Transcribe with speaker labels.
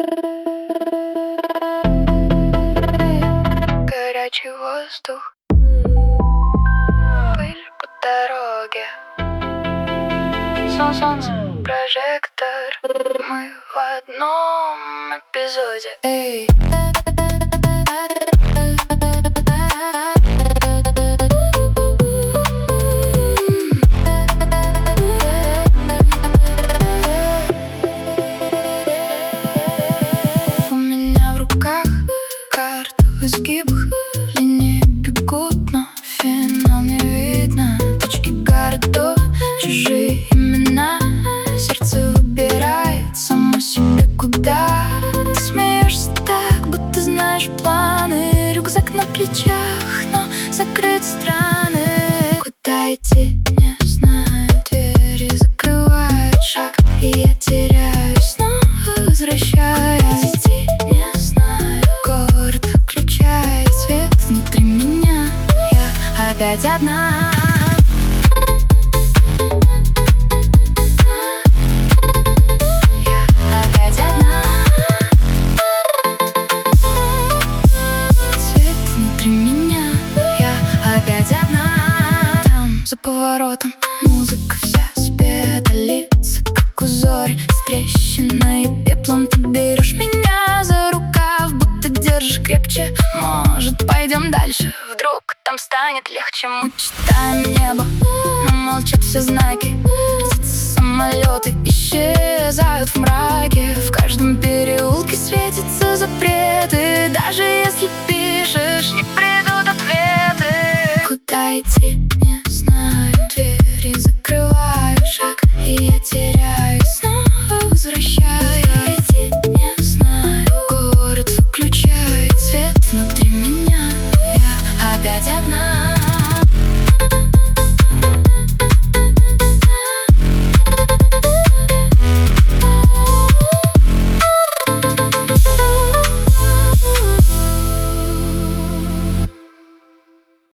Speaker 1: Горячий воздух, пыль по дороге, солнце, прожектор. Мы в одном эпизоде. Эй. У меня в руках карта в изгибах, линии бегут, но финал не видно. Точки городов, чужие имена, сердце выбирает само себе куда. Ты смеешься так, будто знаешь планы. Рюкзак на плечах, но закрыт страны. Куда идти, не знаю, двери закрывают шаг, и я теряюсь, но возвращаюсь. Идти не знаю, город включает свет внутри меня. Я опять одна. За поворотом музыка вся спета, лица как узорь с трещиной и пеплом. Ты берешь меня за рукав, будто держишь крепче. Может, пойдем дальше, вдруг там станет легче. Мы читаем небо, но молчат все знаки. Птицы, самолеты исчезают в мраке. В каждом